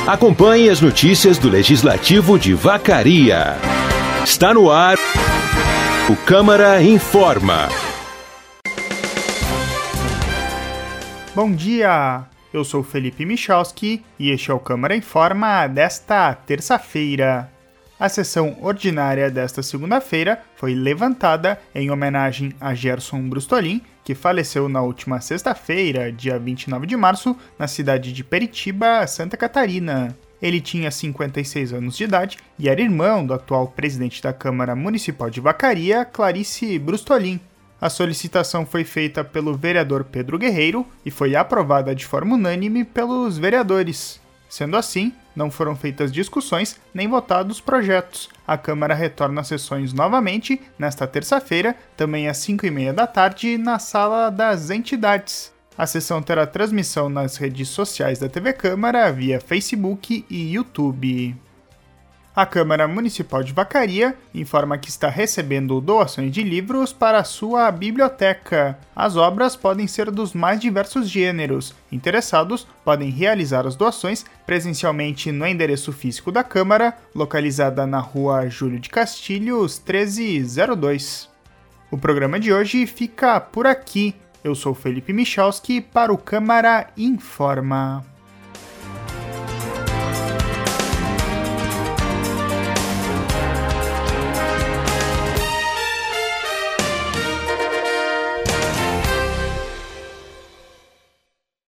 Acompanhe as notícias do Legislativo de Vacaria. Está no ar o Câmara Informa. Bom dia, eu sou Felipe Michalski e este é o Câmara Informa desta terça-feira. A sessão ordinária desta segunda-feira foi levantada em homenagem a Gerson Brustolin, que faleceu na última sexta-feira, dia 29 de março, na cidade de Peritiba, Santa Catarina. Ele tinha 56 anos de idade e era irmão do atual presidente da Câmara Municipal de Vacaria, Clarice Brustolin. A solicitação foi feita pelo vereador Pedro Guerreiro e foi aprovada de forma unânime pelos vereadores. Sendo assim, não foram feitas discussões nem votados projetos. A Câmara retorna às sessões novamente nesta terça-feira, também às 5h30 da tarde, na Sala das Entidades. A sessão terá transmissão nas redes sociais da TV Câmara via Facebook e YouTube. A Câmara Municipal de Vacaria informa que está recebendo doações de livros para a sua biblioteca. As obras podem ser dos mais diversos gêneros. Interessados podem realizar as doações presencialmente no endereço físico da Câmara, localizada na Rua Júlio de Castilhos, 1302. O programa de hoje fica por aqui. Eu sou Felipe Michalski para o Câmara Informa.